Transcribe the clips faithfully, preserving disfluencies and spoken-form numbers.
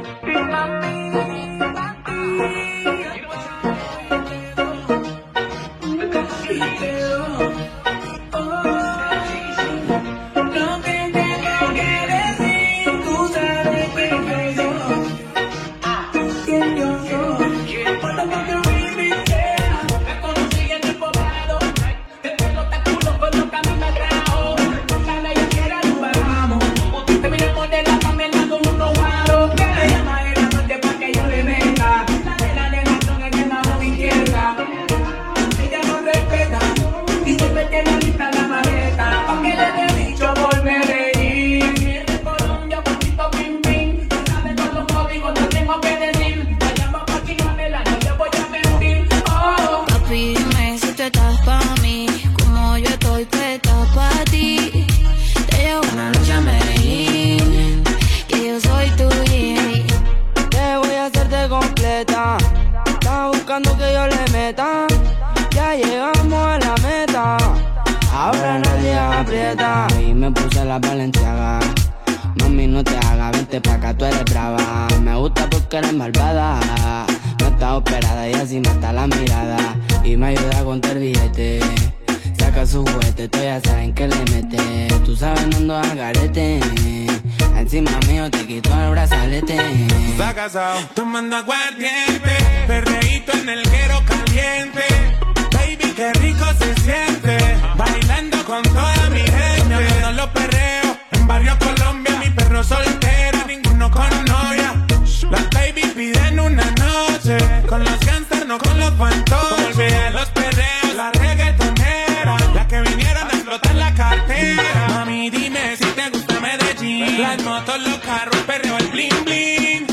Tomando aguardiente, perreíto en el guero caliente. Baby, qué rico se siente. Bailando con toda mi gente. Viendo los perreos en Barrio Colombia. Mi perro soltero, ninguno con novia. Las baby piden una noche. Con los gangsters, no con los fantoches. Olvida los perreos, la reggaetonera. La que vinieron a explotar la cartera. Mami, dime si te gusta Medellín. Las motos, los carros, perreo, el bling bling.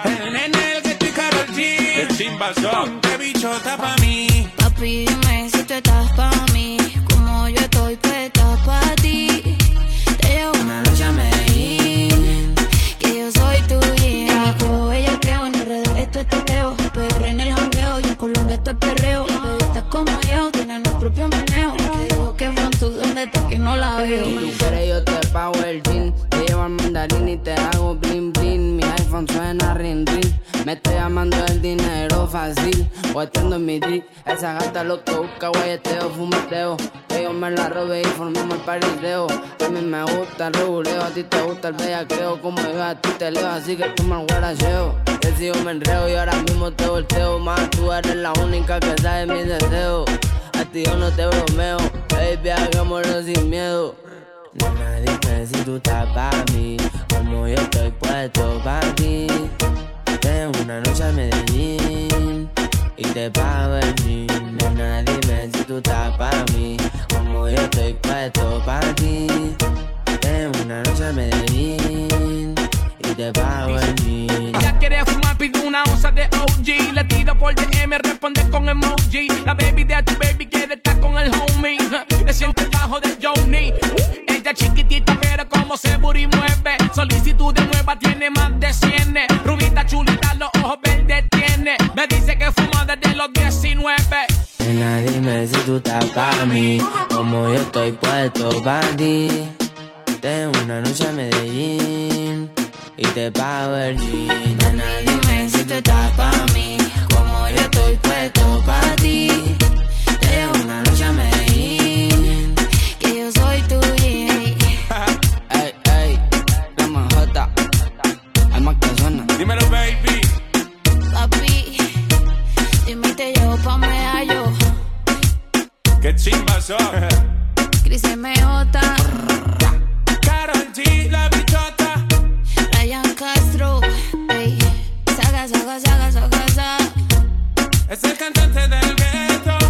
Ponte bichota pa' mí. Papi, dime si tú estás pa' mí. Como yo estoy puesta pa' ti. Te llevo una noche a Medellín. Que yo soy tuya. Pero ella creo en el red, esto es teteo. Pero en el jangueo y en Colombia esto es perreo. Estás como yo, tienen los propios meneos. Te digo que van tú, ¿dónde estás que no la veo? Si tú quieres yo te pago el jean. Te llevo al mandarín y te hago bling bling. Mi iPhone suena ring ring. Me estoy llamando el dinero fácil, guateando en mi drip. Esa gata lo que busca, guayeteo, fumeteo. Que yo me la robe y formamos el pariseo. A mí me gusta el reguleo, a ti te gusta el bellaqueo. Como yo a ti te leo, así que tú me guaracheo. Te sigo me enreo y ahora mismo te volteo. Más tú eres la única que sabe mis deseos. A ti yo no te bromeo, baby, hagámoslo sin miedo. Nena, dime si tú estás pa' mí, como yo estoy puesto pa' ti. Tengo una noche a Medellín y te pago el jean. Nena, dime si tú estás pa' mí, como yo estoy puesto pa' ti. Tengo una noche a Medellín y te pago el jean. Ya quiere fumar, pide una onza de O G. Le tiro por D M, responde con emoji. La baby de tu baby quiere estar con el homie. Le siente el bajo de Johnny. Ella chiquitita pero como se booty mueve. Solicitud de nueva tiene más de cien. Rubita chulita, los ojos verdes tiene. Me dice que fuma desde los diecinueve. Nena, dime si tú estás pa' mí, como yo estoy puesto pa' ti. Tengo una noche a Medellín y te pago el jean. Nena, dime si tú estás pa' mí, como yo estoy puesto pa' ti. Tengo una noche a Medellín, que yo soy tuya. Ey, ey, la majota, hay más que suena. Dímelo, baby. Papi, dime y te llevo pa' Medallo. ¿Qué chimba son? Cris M J, Karol G, la bichota. Ryan Castro, ey. Saga, saga, saga, saga, saga. Es el cantante del ghetto.